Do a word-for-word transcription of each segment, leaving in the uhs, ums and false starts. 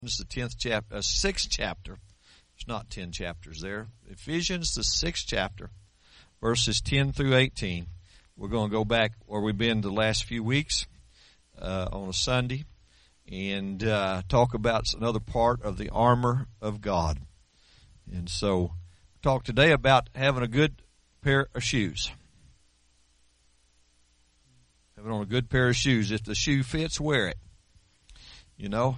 It's the tenth chapter, uh, sixth chapter. There's not ten chapters there. Ephesians, the sixth chapter, verses ten through eighteen. We're going to go back where we've been the last few weeks uh, on a Sunday and uh, talk about another part of the armor of God. And so, talk today about having a good pair of shoes. Having on a good pair of shoes. If the shoe fits, wear it. You know?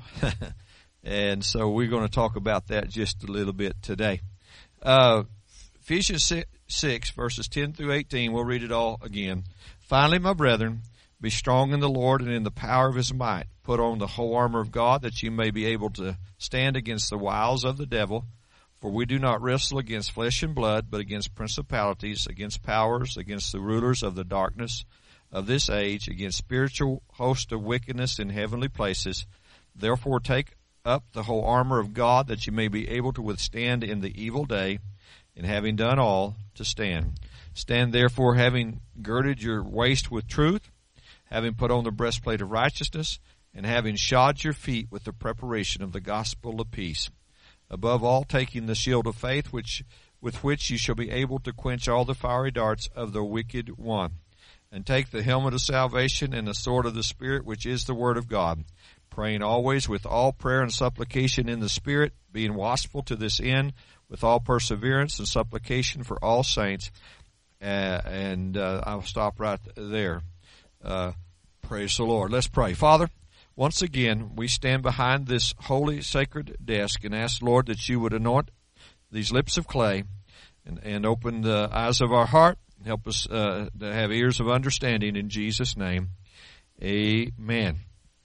And so we're going to talk about that just a little bit today. Uh, Ephesians six, verses ten through eighteen, we'll read it all again. Finally, my brethren, be strong in the Lord and in the power of his might. Put on the whole armor of God, that you may be able to stand against the wiles of the devil. For we do not wrestle against flesh and blood, but against principalities, against powers, against the rulers of the darkness of this age, against spiritual hosts of wickedness in heavenly places. Therefore take up the whole armor of God, that you may be able to withstand in the evil day, and having done all, to stand. Stand therefore, having girded your waist with truth, having put on the breastplate of righteousness, and having shod your feet with the preparation of the gospel of peace. Above all, taking the shield of faith, which with which you shall be able to quench all the fiery darts of the wicked one. And take the helmet of salvation and the sword of the Spirit, which is the word of God, praying always with all prayer and supplication in the Spirit, being watchful to this end, with all perseverance and supplication for all saints. Uh, and uh, I'll stop right there. Uh, praise the Lord. Let's pray. Father, once again, we stand behind this holy, sacred desk and ask, Lord, that you would anoint these lips of clay and, and open the eyes of our heart. Help us uh, to have ears of understanding in Jesus' name. Amen.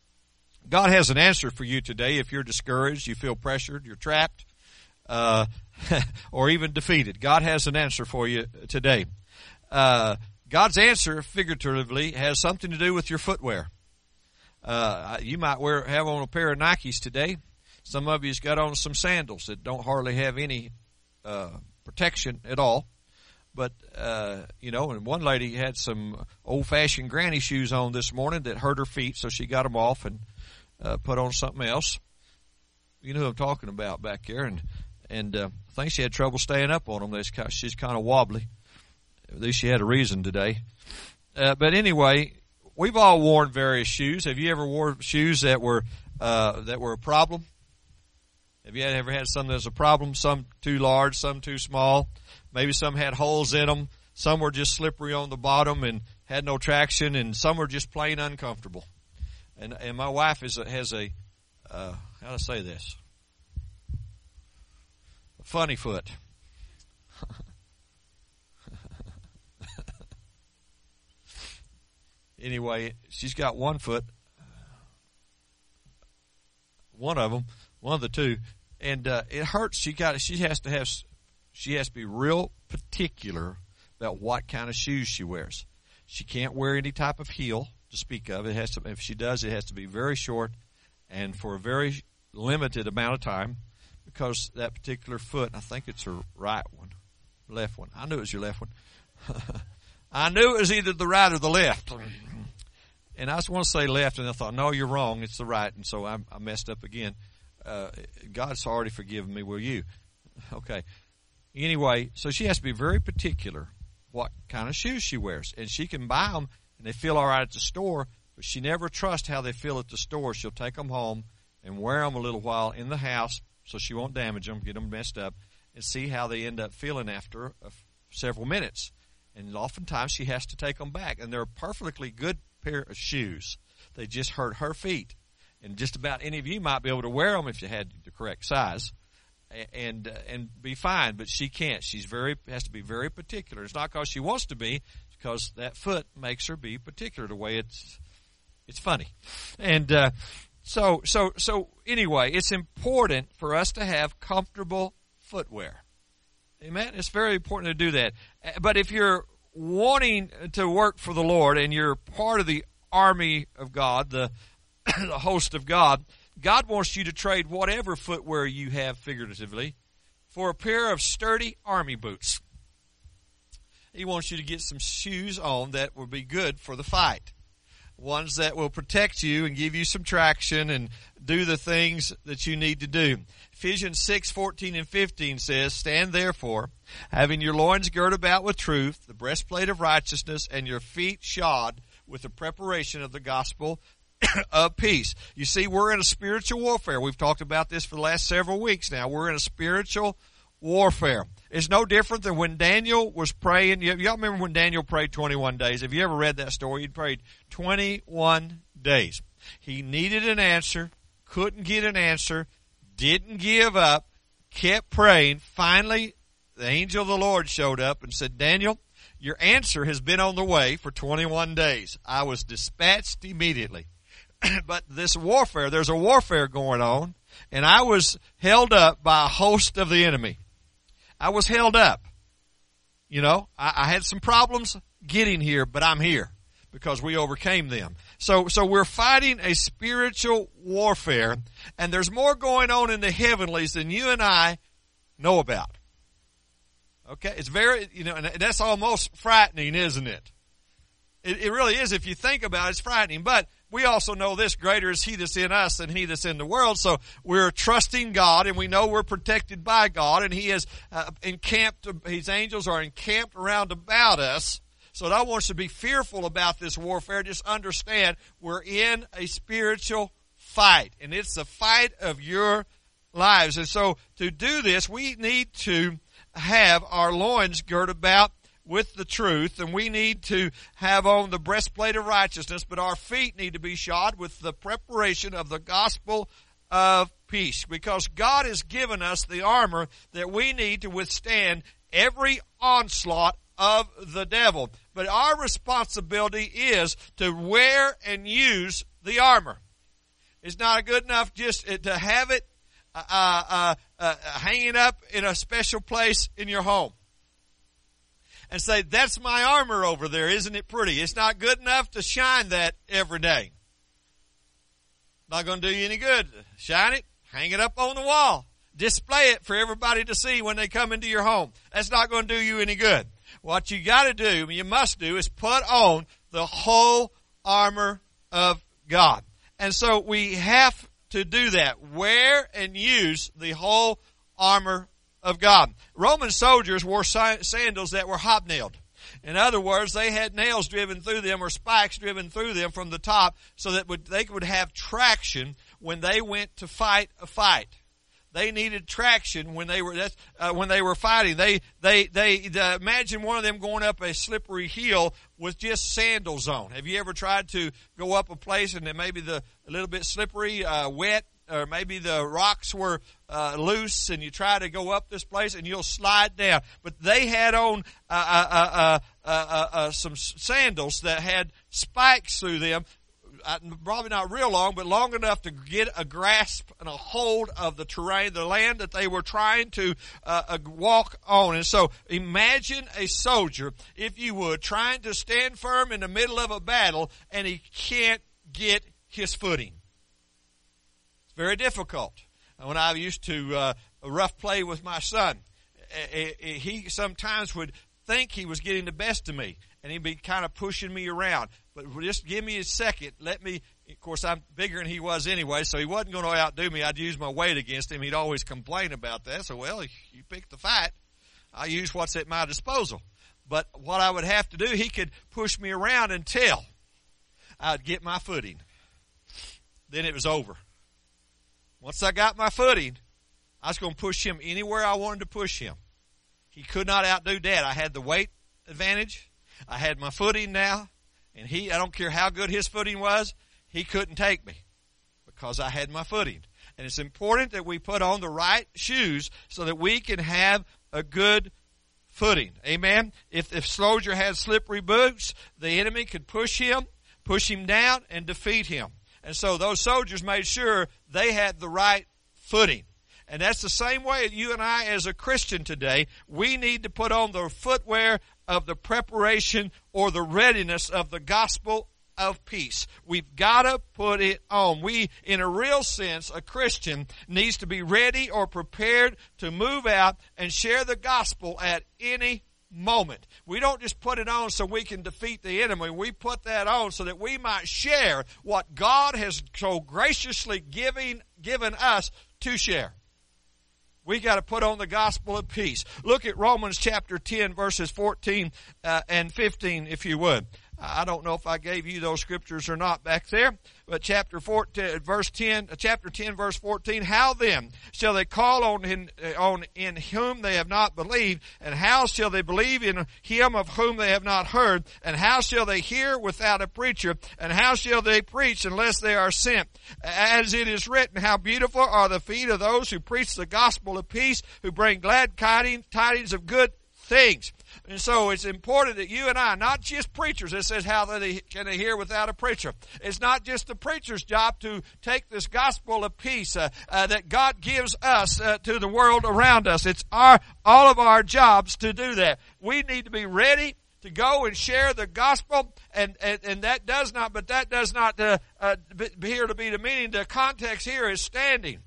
God has an answer for you today if you're discouraged, you feel pressured, you're trapped, uh, or even defeated. God has an answer for you today. Uh, God's answer, figuratively, has something to do with your footwear. Uh, you might wear have on a pair of Nikes today. Some of you's got on some sandals that don't hardly have any uh, protection at all. But, uh, you know, and one lady had some old-fashioned granny shoes on this morning that hurt her feet, so she got them off and uh, put on something else. You know who I'm talking about back there. And and uh, I think she had trouble staying up on them. She's kind of wobbly. At least she had a reason today. Uh, but anyway, we've all worn various shoes. Have you ever worn shoes that were uh, that were a problem? Have you ever had some that was a problem? Some too large, some too small. Maybe some had holes in them. Some were just slippery on the bottom and had no traction, and some were just plain uncomfortable. And and my wife is a, has a uh, how to say this? A funny foot. Anyway, she's got one foot, one of them, one of the two, and uh, it hurts. She got. She has to have. She has to be real particular about what kind of shoes she wears. She can't wear any type of heel to speak of. It has to. If she does, it has to be very short, and for a very limited amount of time, because that particular foot. I think it's her right one, left one. I knew it was your left one. I knew it was either the right or the left. And I just want to say left, and I thought, no, you're wrong. It's the right. And so I, I messed up again. Uh, God's already forgiven me. Will you? Okay. Anyway, so she has to be very particular what kind of shoes she wears. And she can buy them, and they feel all right at the store, but she never trusts how they feel at the store. She'll take them home and wear them a little while in the house so she won't damage them, get them messed up, and see how they end up feeling after uh, several minutes. And oftentimes she has to take them back. And they're a perfectly good pair of shoes. They just hurt her feet. And just about any of you might be able to wear them if you had the correct size and uh, and be fine. But she can't. She's very has to be very particular. It's not because she wants to be. It's because that foot makes her be particular the way it's it's funny. And uh, so so so anyway, it's important for us to have comfortable footwear. Amen. It's very important to do that. But if you're wanting to work for the Lord and you're part of the army of God, the, the host of God, God wants you to trade whatever footwear you have figuratively for a pair of sturdy army boots. He wants you to get some shoes on that will be good for the fight. ones that will protect you and give you some traction and do the things that you need to do. Ephesians six, fourteen and fifteen says, "Stand therefore, having your loins girt about with truth, the breastplate of righteousness, and your feet shod with the preparation of the gospel of peace." You see, we're in a spiritual warfare. We've talked about this for the last several weeks now. We're in a spiritual warfare. It's no different than when Daniel was praying. Y'all remember when Daniel prayed twenty-one days? Have you ever read that story? He prayed twenty-one days. He needed an answer, couldn't get an answer, didn't give up, kept praying. Finally, the angel of the Lord showed up and said, "Daniel, your answer has been on the way for twenty-one days. I was dispatched immediately." But this warfare, there's a warfare going on, and I was held up by a host of the enemy. I was held up. You know, I, I had some problems getting here, but I'm here because we overcame them. So, so we're fighting a spiritual warfare, and there's more going on in the heavenlies than you and I know about. Okay? It's very, you know, and that's almost frightening, isn't it? It, it really is. If you think about it, it's frightening. But we also know this: greater is He that's in us than he that's in the world. So we're trusting God, and we know we're protected by God, and He is uh, encamped, His angels are encamped around about us. So I don't want us to be fearful about this warfare. Just understand we're in a spiritual fight, and it's the fight of your lives. And so to do this, we need to have our loins girt about with the truth, and we need to have on the breastplate of righteousness, but our feet need to be shod with the preparation of the gospel of peace, because God has given us the armor that we need to withstand every onslaught of the devil. But our responsibility is to wear and use the armor. It's not good enough just to have it uh, uh, uh, hanging up in a special place in your home and say, "That's my armor over there. Isn't it pretty?" It's not good enough to shine that every day. Not going to do you any good. Shine it, hang it up on the wall, display it for everybody to see when they come into your home. That's not going to do you any good. What you got to do, you must do, is put on the whole armor of God. And so we have to do that. Wear and use the whole armor of God. Roman soldiers wore sandals that were hobnailed. In other words, they had nails driven through them or spikes driven through them from the top so that would, they would have traction when they went to fight a fight. They needed traction when they were that's, uh, when they were fighting. They they they uh, imagine one of them going up a slippery hill with just sandals on. Have you ever tried to go up a place and then maybe the a little bit slippery, uh, wet, or maybe the rocks were uh, loose, and you try to go up this place and you'll slide down? But they had on uh, uh, uh, uh, uh, uh, some sandals that had spikes through them. Probably not real long, but long enough to get a grasp and a hold of the terrain, the land that they were trying to uh, walk on. And so imagine a soldier, if you would, trying to stand firm in the middle of a battle, and he can't get his footing. It's very difficult. When I used to uh, rough play with my son, he sometimes would think he was getting the best of me, and he'd be kind of pushing me around. But just give me a second. Let me, of course, I'm bigger than he was anyway, so he wasn't going to outdo me. I'd use my weight against him. He'd always complain about that. So, well, you pick the fight. I use what's at my disposal. But what I would have to do, he could push me around until I'd get my footing. Then it was over. Once I got my footing, I was going to push him anywhere I wanted to push him. He could not outdo Dad. I had the weight advantage. I had my footing now. And he, I don't care how good his footing was, he couldn't take me because I had my footing. And it's important that we put on the right shoes so that we can have a good footing. Amen? If the soldier had slippery boots, the enemy could push him, push him down, and defeat him. And so those soldiers made sure they had the right footing. And that's the same way you and I as a Christian today, we need to put on the footwear of the preparation or the readiness of the gospel of peace. We've got to put it on. We, in a real sense, a Christian needs to be ready or prepared to move out and share the gospel at any moment. We don't just put it on so we can defeat the enemy. We put that on so that we might share what God has so graciously given, given us to share. We got to put on the gospel of peace. Look at Romans chapter ten, verses fourteen uh, and fifteen, if you would. I don't know if I gave you those scriptures or not back there, but chapter fourteen, verse ten, chapter ten, verse fourteen. How then shall they call on in, on in whom they have not believed? And how shall they believe in him of whom they have not heard? And how shall they hear without a preacher? And how shall they preach unless they are sent? As it is written, how beautiful are the feet of those who preach the gospel of peace, who bring glad tidings, tidings of good things. And so it's important that you and I, not just preachers, it says how they can they hear without a preacher. It's not just the preacher's job to take this gospel of peace uh, uh, that God gives us uh, to the world around us. It's our all of our jobs to do that. We need to be ready to go and share the gospel, and and, and that does not, but that does not uh, uh, be here to be the meaning. The context here is standing.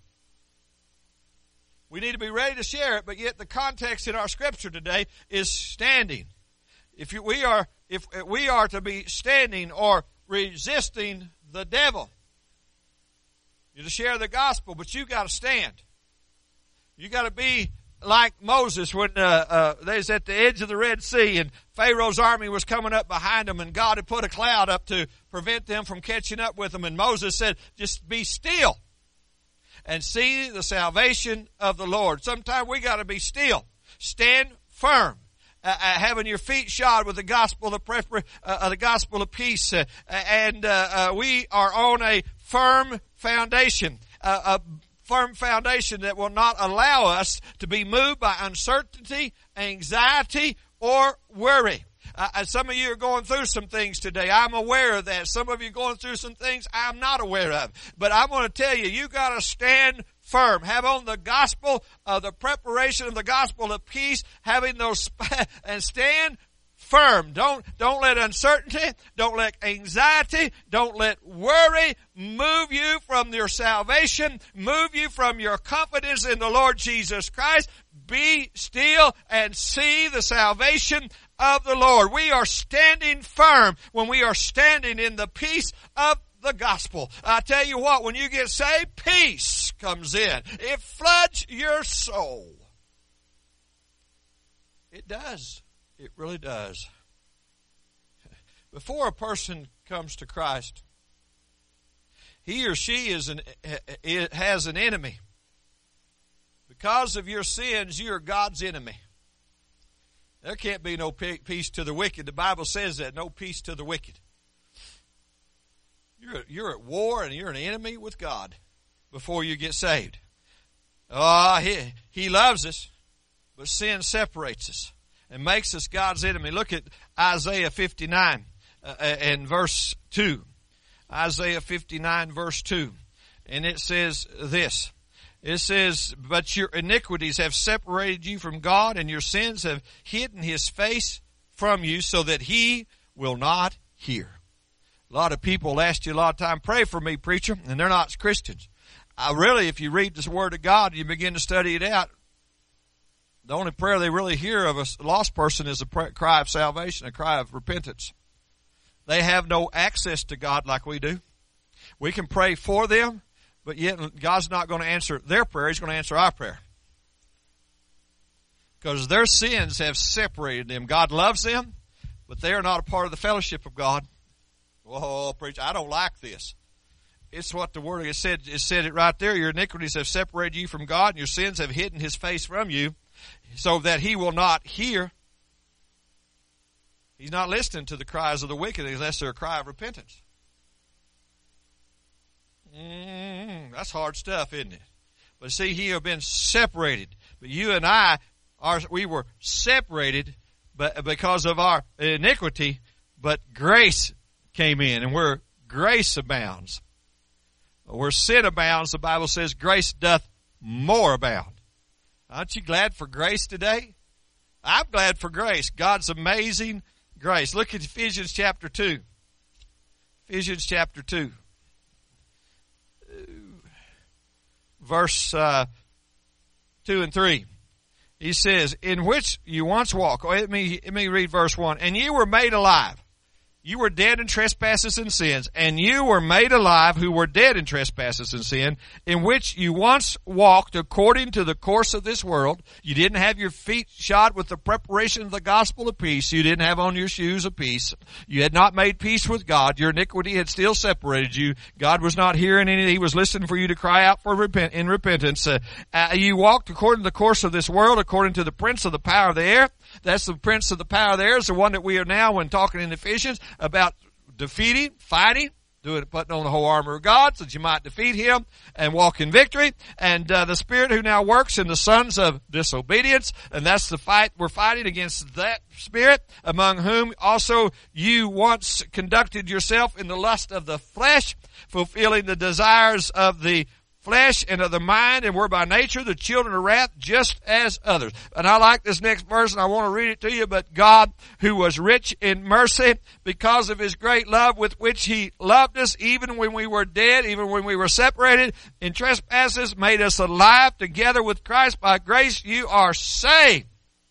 We need to be ready to share it, but yet the context in our scripture today is standing. If you, we are, if we are to be standing or resisting the devil, you're to share the gospel, but you got to stand. You got to be like Moses when uh, uh, they was at the edge of the Red Sea and Pharaoh's army was coming up behind them, and God had put a cloud up to prevent them from catching up with them. And Moses said, "Just be still and see the salvation of the Lord." Sometimes we got to be still. Stand firm. Uh, uh, having your feet shod with the gospel of, prepar- uh, the gospel of peace. Uh, and uh, uh, we are on a firm foundation. Uh, a firm foundation that will not allow us to be moved by uncertainty, anxiety, or worry. Uh, some of you are going through some things today. I'm aware of that. Some of you are going through some things I'm not aware of. But I want to tell you, you got to stand firm. Have on the gospel, uh, the preparation of the gospel of peace, having those, and stand firm. Don't, don't let uncertainty, don't let anxiety, don't let worry move you from your salvation, move you from your confidence in the Lord Jesus Christ. Be still and see the salvation of the Lord. We are standing firm when we are standing in the peace of the gospel. I tell you what, when you get saved, peace comes in. It floods your soul. It does. It really does. Before a person comes to Christ, he or she is an, has an enemy. Because of your sins, you are God's enemy. There can't be no peace to the wicked. The Bible says that, no peace to the wicked. You're, you're at war and you're an enemy with God before you get saved. Ah, uh, he, he loves us, but sin separates us and makes us God's enemy. Look at Isaiah fifty-nine uh, and verse two. Isaiah fifty-nine verse two. And it says this. It says, but your iniquities have separated you from God, and your sins have hidden his face from you so that he will not hear. A lot of people ask you a lot of time, pray for me, preacher, and they're not Christians. I really, if you read this word of God and you begin to study it out, the only prayer they really hear of a lost person is a cry of salvation, a cry of repentance. They have no access to God like we do. We can pray for them, but yet God's not going to answer their prayer. He's going to answer our prayer. Because their sins have separated them. God loves them, but they are not a part of the fellowship of God. Whoa, preacher, I don't like this. It's what the word, it said, it said it right there. Your iniquities have separated you from God, and your sins have hidden his face from you, so that he will not hear. He's not listening to the cries of the wicked unless they're a cry of repentance. Mm, that's hard stuff, isn't it? But see, he have been separated. But you and I, are we were separated but because of our iniquity, but grace came in, and where grace abounds. Where sin abounds, the Bible says grace doth more abound. Aren't you glad for grace today? I'm glad for grace. God's amazing grace. Look at Ephesians chapter two. Ephesians chapter two. Verse uh, two and three. He says, in which you once walked. Oh, let me, let me read verse one. And you were made alive. You were dead in trespasses and sins, and you were made alive who were dead in trespasses and sin, in which you once walked according to the course of this world. You didn't have your feet shod with the preparation of the gospel of peace. You didn't have on your shoes of peace. You had not made peace with God. Your iniquity had still separated you. God was not hearing any. He was listening for you to cry out for repent, in repentance. Uh, uh, you walked according to the course of this world, according to the prince of the power of the air. That's the prince of the power of the air. It's the one that we are now, when talking in Ephesians, about defeating, fighting, doing, putting on the whole armor of God so that you might defeat him and walk in victory. And uh, the spirit who now works in the sons of disobedience, and that's the fight we're fighting against, that spirit, among whom also you once conducted yourself in the lust of the flesh, fulfilling the desires of the flesh and of the mind, and were by nature the children of wrath, just as others. And I like this next verse, and I want to read it to you. But God, who was rich in mercy, because of his great love with which he loved us, even when we were dead, even when we were separated in trespasses, made us alive together with Christ. By grace you are saved.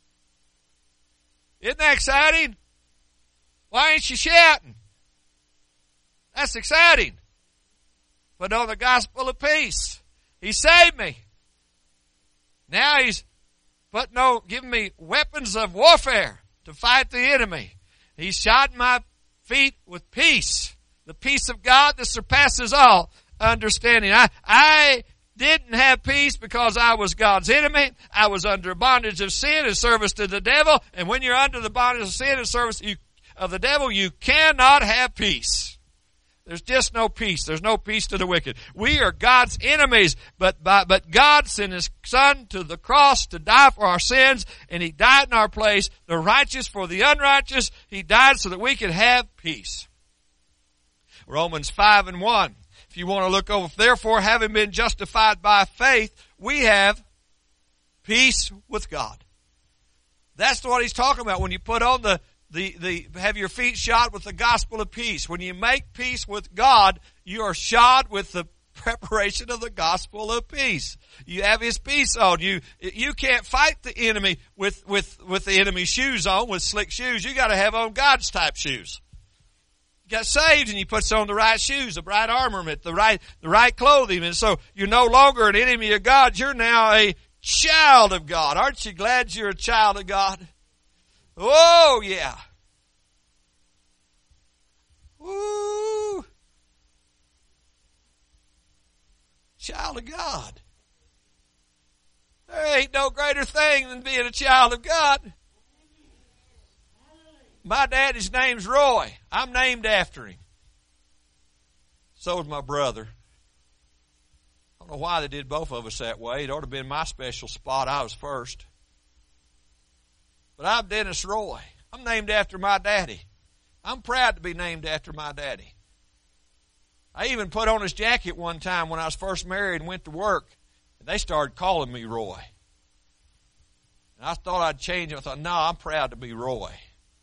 Isn't that exciting? Why ain't you shouting? That's exciting. But on the gospel of peace, he saved me. Now he's putting on, giving me weapons of warfare to fight the enemy. He's shod my feet with peace, the peace of God that surpasses all understanding. I, I didn't have peace because I was God's enemy. I was under bondage of sin and service to the devil. And when you're under the bondage of sin and service of the devil, you cannot have peace. There's just no peace. There's no peace to the wicked. We are God's enemies, but by, but God sent his son to the cross to die for our sins, and he died in our place, the righteous for the unrighteous. He died so that we could have peace. Romans five and one. If you want to look over, therefore, having been justified by faith, we have peace with God. That's what he's talking about when you put on the The, the, have your feet shod with the gospel of peace. When you make peace with God, you are shod with the preparation of the gospel of peace. You have his peace on. You, you can't fight the enemy with, with, with the enemy's shoes on, with slick shoes. You gotta have on God's type shoes. You got saved and you put on the right shoes, the right armament, the right, the right clothing. And so you're no longer an enemy of God. You're now a child of God. Aren't you glad you're a child of God? Oh, yeah. Woo. Child of God. There ain't no greater thing than being a child of God. My daddy's name's Roy. I'm named after him. So is my brother. I don't know why they did both of us that way. It ought to have been my special spot. I was first. But I'm Dennis Roy. I'm named after my daddy. I'm proud to be named after my daddy. I even put on his jacket one time when I was first married and went to work, and they started calling me Roy. And I thought I'd change it. I thought, no, I'm proud to be Roy.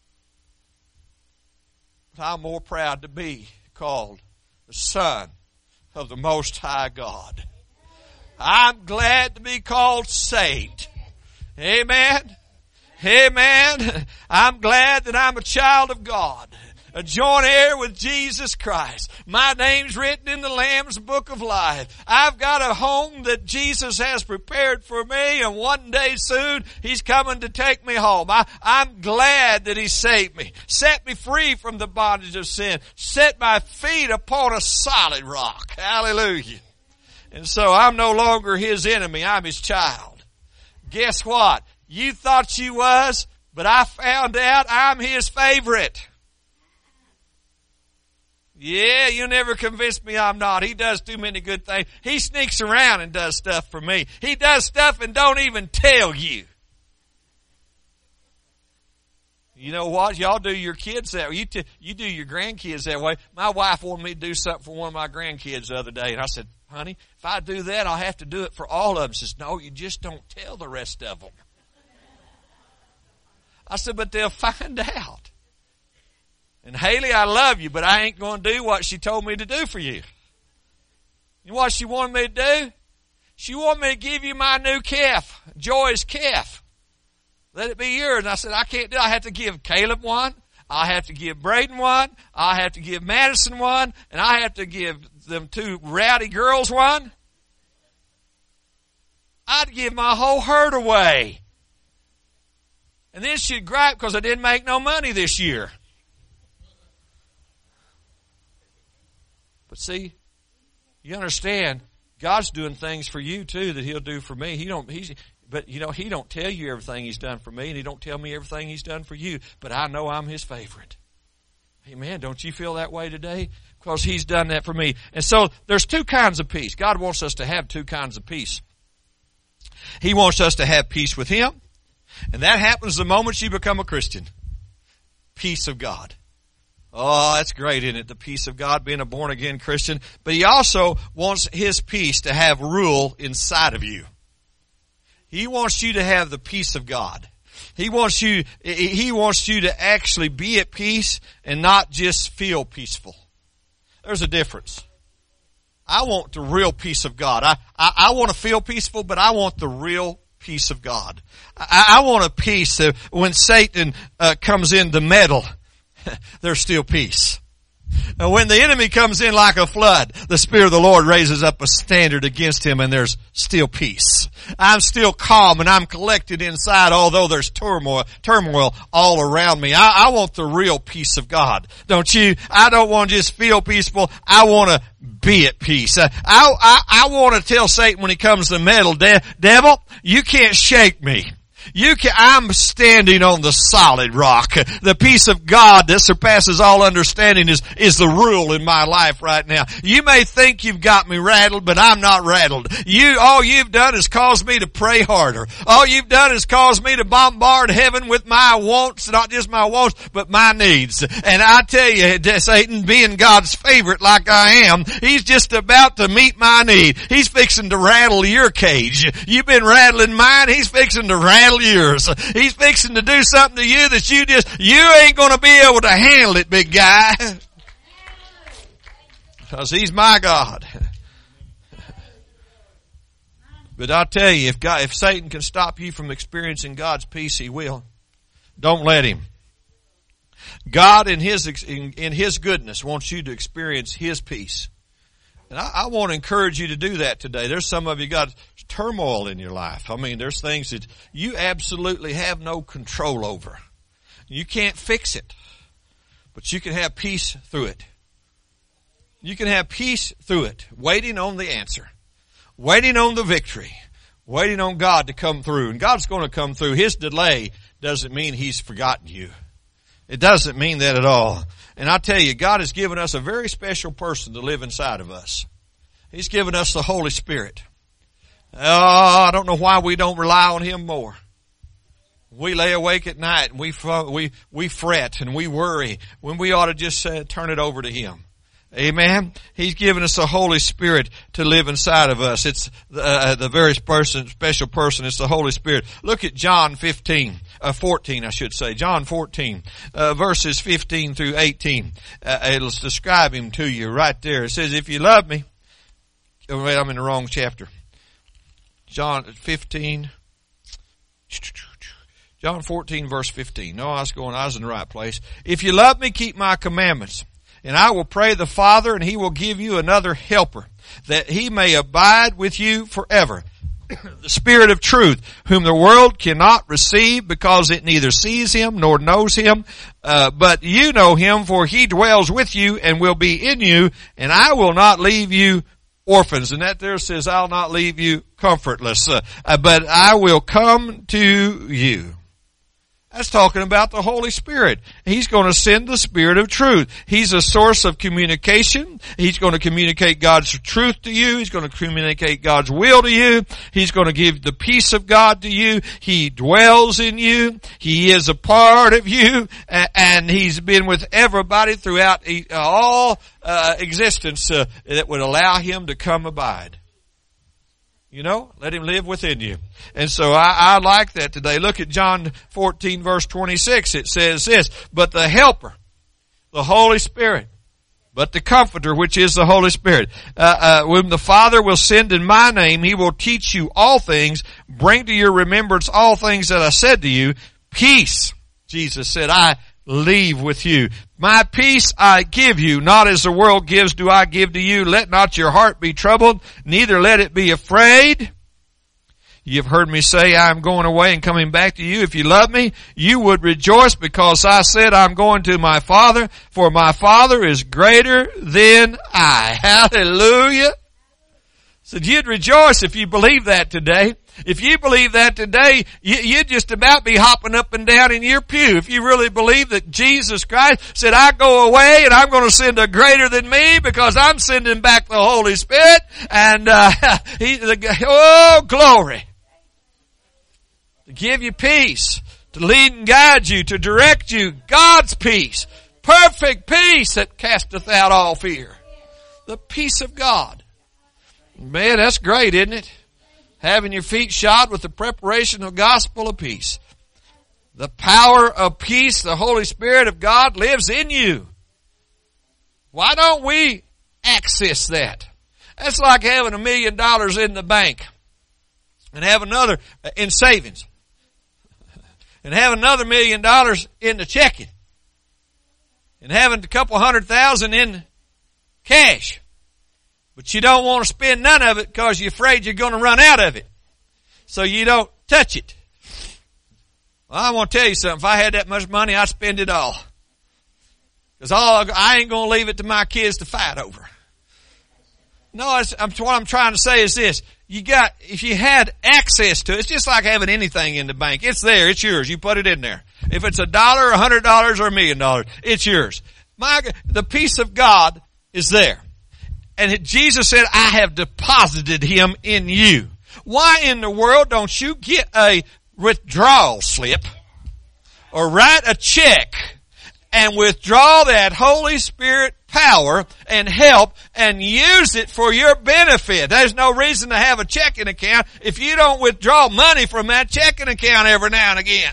But I'm more proud to be called the Son of the Most High God. I'm glad to be called saved. Amen. Amen. I'm glad that I'm a child of God, a joint heir with Jesus Christ. My name's written in the Lamb's Book of Life. I've got a home that Jesus has prepared for me, and one day soon He's coming to take me home. I, I'm glad that He saved me, set me free from the bondage of sin, set my feet upon a solid rock. Hallelujah. And so I'm no longer His enemy. I'm His child. Guess what? You thought you was, but I found out I'm His favorite. Yeah, you never convinced me I'm not. He does too many good things. He sneaks around and does stuff for me. He does stuff and don't even tell you. You know what? Y'all do your kids that way. You, t- you do your grandkids that way. My wife wanted me to do something for one of my grandkids the other day, and I said, honey, if I do that, I'll have to do it for all of them. She says, no, you just don't tell the rest of them. I said, but they'll find out. And Haley, I love you, but I ain't going to do what she told me to do for you. You know what she wanted me to do? She wanted me to give you my new calf, Joy's calf. Let it be yours. And I said, I can't do it. I have to give Caleb one. I have to give Braden one. I have to give Madison one. And I have to give them two rowdy girls one. I'd give my whole herd away. And then she'd gripe because I didn't make no money this year. But see, you understand, God's doing things for you too that He'll do for me. He don't, he's, but you know, He don't tell you everything He's done for me, and He don't tell me everything He's done for you. But I know I'm His favorite. Amen. Don't you feel that way today? Because He's done that for me. And so there's two kinds of peace. God wants us to have two kinds of peace. He wants us to have peace with Him. And that happens the moment you become a Christian. Peace of God. Oh, that's great, isn't it? The peace of God, being a born-again Christian. But He also wants His peace to have rule inside of you. He wants you to have the peace of God. He wants you, He wants you to actually be at peace and not just feel peaceful. There's a difference. I want the real peace of God. I, I, I want to feel peaceful, but I want the real peace of God. I, I want a peace that when Satan uh, comes in to meddle, there's still peace. And when the enemy comes in like a flood, the Spirit of the Lord raises up a standard against him, and there's still peace. I'm still calm and I'm collected inside, although there's turmoil, turmoil all around me. I, I want the real peace of God. Don't you? I don't want to just feel peaceful. I want to be at peace. I, I, I want to tell Satan when he comes to meddle, De- devil, you can't shake me. You can, I'm standing on the solid rock. The peace of God that surpasses all understanding is, is the rule in my life right now. You may think you've got me rattled, but I'm not rattled. You, all you've done is caused me to pray harder. All you've done is caused me to bombard heaven with my wants, not just my wants, but my needs. And I tell you, Satan, being God's favorite like I am, he's just about to meet my need. He's fixing to rattle your cage. You've been rattling mine. He's fixing to rattle yours. He's fixing to do something to you that you just, you ain't going to be able to handle it, big guy. Because He's my God. But I tell you, if God, if Satan can stop you from experiencing God's peace, he will. Don't let him. God in His, in, in His goodness wants you to experience His peace. And I, I want to encourage you to do that today. There's some of you got turmoil in your life. I mean, there's things that you absolutely have no control over. You can't fix it, but you can have peace through it. You can have peace through it, waiting on the answer, waiting on the victory, waiting on God to come through. And God's going to come through. His delay doesn't mean He's forgotten you. It doesn't mean that at all. And I tell you, God has given us a very special person to live inside of us. He's given us the Holy Spirit. Oh, I don't know why we don't rely on Him more. We lay awake at night and we we we fret and we worry when we ought to just uh, turn it over to Him. Amen. He's given us the Holy Spirit to live inside of us. It's uh, the very person, special person. It's the Holy Spirit. Look at John fifteen, uh, fourteen, I should say. John fourteen, uh, verses fifteen through eighteen. Uh, it'll describe Him to you right there. It says, "If you love me," oh, wait, I'm in the wrong chapter. John fifteen. John fourteen, verse fifteen. No, I was going. I was in the right place. "If you love me, keep my commandments. And I will pray the Father, and He will give you another helper, that He may abide with you forever. The Spirit of truth, whom the world cannot receive, because it neither sees Him nor knows Him. Uh, but you know Him, for He dwells with you and will be in you, and I will not leave you orphans." And that there says, "I'll not leave you comfortless, uh, uh, but I will come to you." That's talking about the Holy Spirit. He's going to send the Spirit of truth. He's a source of communication. He's going to communicate God's truth to you. He's going to communicate God's will to you. He's going to give the peace of God to you. He dwells in you. He is a part of you. And He's been with everybody throughout all uh, existence uh, that would allow Him to come abide. You know, let Him live within you. And so I, I like that today. Look at John fourteen, verse twenty-six. It says this, "But the Helper, the Holy Spirit," but the Comforter, which is the Holy Spirit, uh, uh, whom the Father will send in my name. He will teach you all things, bring to your remembrance all things that I said to you. Peace, Jesus said, I leave with you. My peace I give you, not as the world gives do I give to you. Let not your heart be troubled, neither let it be afraid. You have heard me say, I am going away and coming back to you. If you love me, you would rejoice because I said I'm going to my Father, for my Father is greater than I. Hallelujah. So you'd rejoice if you believe that today. If you believe that today, you, you'd just about be hopping up and down in your pew. If you really believe that Jesus Christ said, I go away and I'm going to send a greater than me because I'm sending back the Holy Spirit. And, uh, he, the, oh, glory. To give you peace, to lead and guide you, to direct you, God's peace, perfect peace that casteth out all fear. The peace of God. Man, that's great, isn't it? Having your feet shod with the preparation of the gospel of peace. The power of peace, the Holy Spirit of God lives in you. Why don't we access that? That's like having a million dollars in the bank and have another in savings. And have another million dollars in the checking. And having a couple hundred thousand in cash. But you don't want to spend none of it because you're afraid you're going to run out of it. So you don't touch it. Well, I want to tell you something. If I had that much money, I'd spend it all. Because all I ain't going to leave it to my kids to fight over. No, it's, I'm, what I'm trying to say is this. You got, if you had access to it, it's just like having anything in the bank. It's there. It's yours. You put it in there. If it's a dollar, a hundred dollars, or a million dollars, it's yours. My, the peace of God is there. And Jesus said, I have deposited him in you. Why in the world don't you get a withdrawal slip or write a check and withdraw that Holy Spirit power and help and use it for your benefit? There's no reason to have a checking account if you don't withdraw money from that checking account every now and again.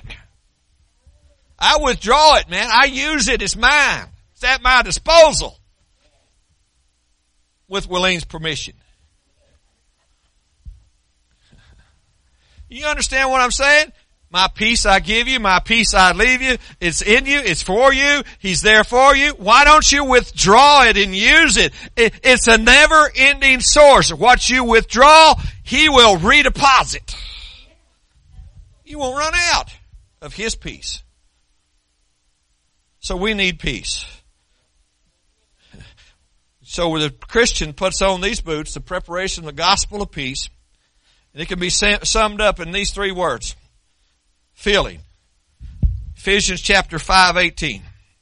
I withdraw it, man. I use it. It's mine. It's at my disposal. With Willine's permission. You understand what I'm saying? My peace I give you, my peace I leave you. It's in you, it's for you, he's there for you. Why don't you withdraw it and use it? It's a never-ending source. What you withdraw, he will redeposit. You won't run out of his peace. So we need peace. So when the Christian puts on these boots, the preparation of the gospel of peace, and it can be summed up in these three words. Filling. Ephesians chapter five, eighteen.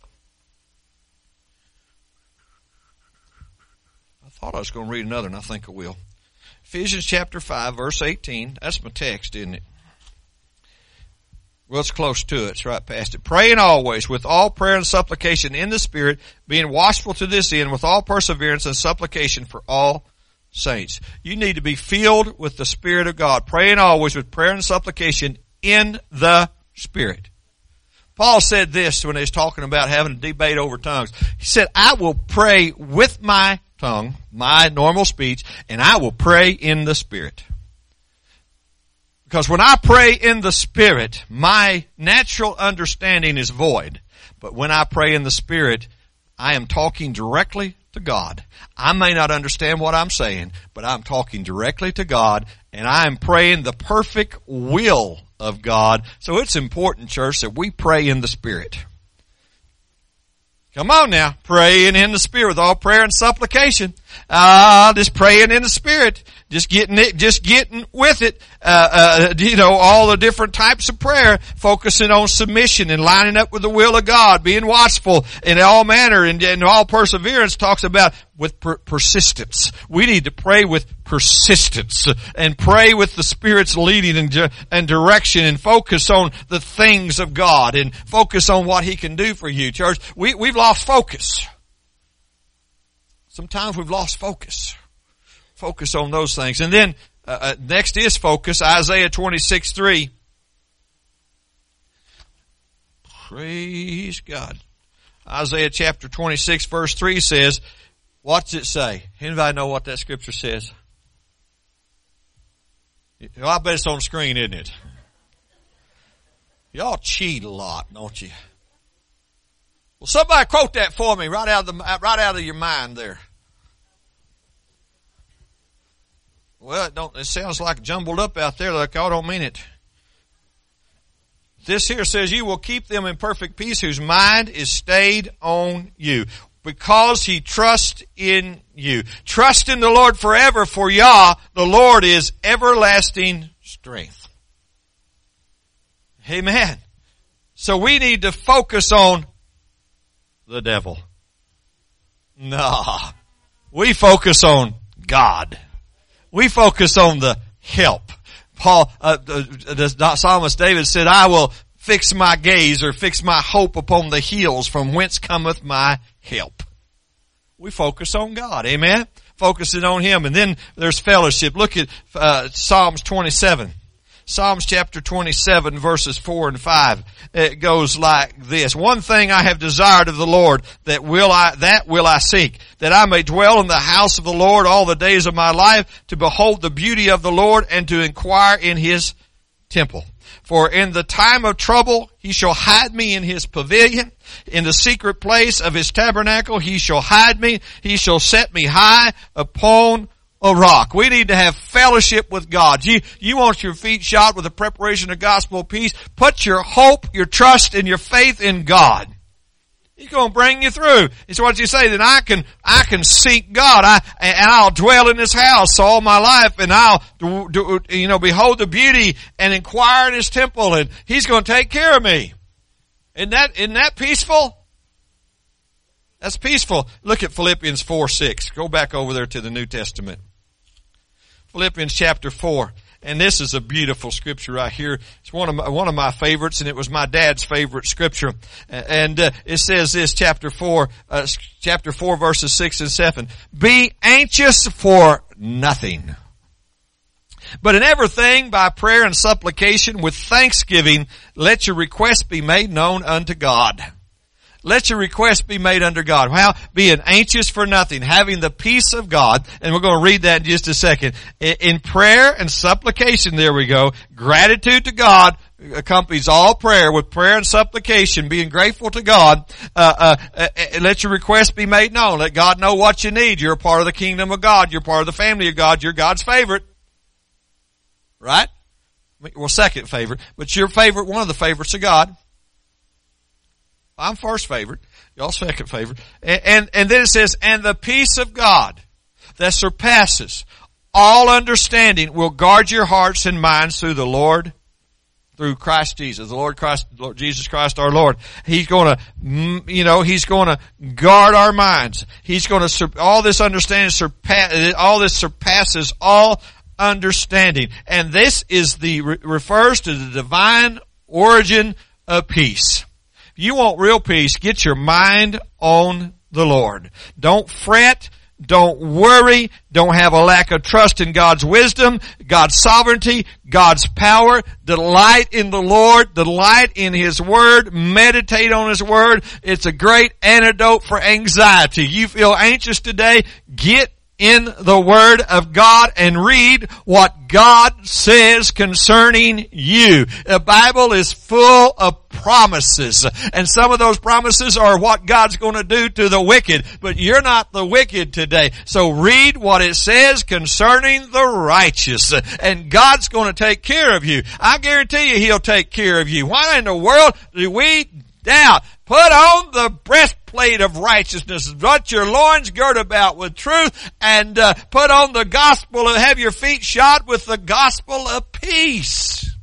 I thought I was going to read another, and I think I will. Ephesians chapter five, verse eighteen. That's my text, isn't it? Well, it's close to it. It's right past it. Praying always with all prayer and supplication in the Spirit, being watchful to this end with all perseverance and supplication for all saints. You need to be filled with the Spirit of God. Praying always with prayer and supplication in the Spirit. Paul said this when he was talking about having a debate over tongues. He said, I will pray with my tongue, my normal speech, and I will pray in the Spirit. Because when I pray in the Spirit, my natural understanding is void. But when I pray in the Spirit, I am talking directly to God. I may not understand what I'm saying, but I'm talking directly to God, and I am praying the perfect will of God. So it's important, church, that we pray in the Spirit. Come on now, praying in the Spirit with all prayer and supplication. Ah, uh, just praying in the Spirit, just getting it, just getting with it. Uh, uh, you know, all the different types of prayer, focusing on submission and lining up with the will of God, being watchful in all manner and, and all perseverance talks about with per- persistence. We need to pray with persistence and pray with the Spirit's leading and, and direction and focus on the things of God and focus on what He can do for you, church. We, we've lost focus. Sometimes we've lost focus. Focus on those things. And then, uh, next is focus. Isaiah twenty-six three. Praise God. Isaiah chapter twenty-six verse three says, what's it say? Anybody know what that scripture says? Well, I bet it's on the screen, isn't it? Y'all cheat a lot, don't you? Well, somebody quote that for me right out of the, right out of your mind there. Well, it don't, it sounds like jumbled up out there like y'all don't mean it. This here says, you will keep them in perfect peace whose mind is stayed on you, because he trusts in you. Trust in the Lord forever, for Yah, the Lord, is everlasting strength. Amen. So we need to focus on the devil. Nah. We focus on God. We focus on the help. Paul, uh, the, the psalmist David said, I will fix my gaze or fix my hope upon the hills from whence cometh my help. We focus on God. Amen. Focusing on Him. And then there's fellowship. Look at uh, Psalms twenty-seven. Psalms chapter twenty-seven verses four and five. It goes like this. One thing I have desired of the Lord, that will I, that will I seek, that I may dwell in the house of the Lord all the days of my life, to behold the beauty of the Lord and to inquire in His temple. For in the time of trouble He shall hide me in His pavilion. In the secret place of His tabernacle He shall hide me. He shall set me high upon a rock. We need to have fellowship with God. You, you want your feet shod with the preparation of gospel of peace? Put your hope, your trust, and your faith in God. He's going to bring you through. It's what you say, that I can, I can seek God. I, and I'll dwell in His house all my life, and I'll, do, do, you know, behold the beauty and inquire in His temple, and He's going to take care of me. Isn't that, isn't that peaceful? That's peaceful. Look at Philippians four six. Go back over there to the New Testament. Philippians chapter four. And this is a beautiful scripture right here. It's one of my, one of my favorites, and it was my dad's favorite scripture. And uh, it says this, chapter four, uh, chapter four verses six and seven. Be anxious for nothing, but in everything by prayer and supplication with thanksgiving, let your requests be made known unto God. Let your requests be made unto God. How? Being anxious for nothing, having the peace of God. And we're going to read that in just a second. In prayer and supplication, there we go. Gratitude to God accompanies all prayer, with prayer and supplication, being grateful to God. Uh, uh, uh, let your requests be made known. Let God know what you need. You're a part of the kingdom of God. You're part of the family of God. You're God's favorite. Right? Well, second favorite. But your favorite, one of the favorites of God. I'm first favorite. Y'all second favorite. And, and, and then it says, and the peace of God that surpasses all understanding will guard your hearts and minds through the Lord, through Christ Jesus, the Lord Christ, Lord Jesus Christ our Lord. He's going to, you know, He's going to guard our minds. He's going to, all this understanding surpass, all this surpasses all understanding. And this is the, refers to the divine origin of peace. If you want real peace, get your mind on the Lord. Don't fret. Don't worry. Don't have a lack of trust in God's wisdom, God's sovereignty, God's power. Delight in the Lord. Delight in His Word. Meditate on His Word. It's a great antidote for anxiety. You feel anxious today? Get in the Word of God and read what God says concerning you. The Bible is full of promises, and some of those promises are what God's going to do to the wicked, but you're not the wicked today. So read what it says concerning the righteous, and God's going to take care of you. I guarantee you He'll take care of you. Why in the world do we doubt? Put on the breastplate of righteousness, let your loins girt about with truth, and uh, put on the gospel, and have your feet shod with the gospel of peace.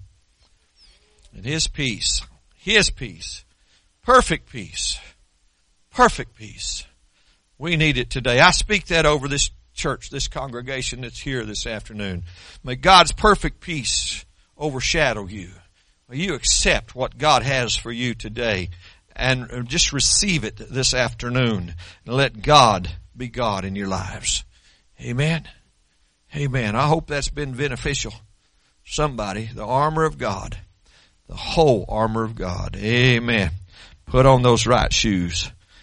And His peace, His peace, perfect peace, perfect peace. We need it today. I speak that over this church, this congregation that's here this afternoon. May God's perfect peace overshadow you. May you accept what God has for you today, and just receive it this afternoon, and let God be God in your lives. Amen. Amen. I hope that's been beneficial. Somebody, the armor of God, the whole armor of God. Amen. Put on those right shoes.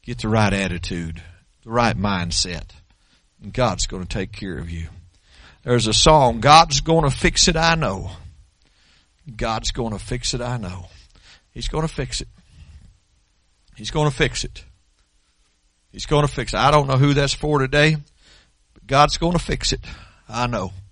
Get the right attitude, the right mindset, and God's going to take care of you. There's a song, God's going to fix it, I know. God's going to fix it, I know. He's going to fix it. He's going to fix it. He's going to fix it. I don't know who that's for today, but God's going to fix it. I know.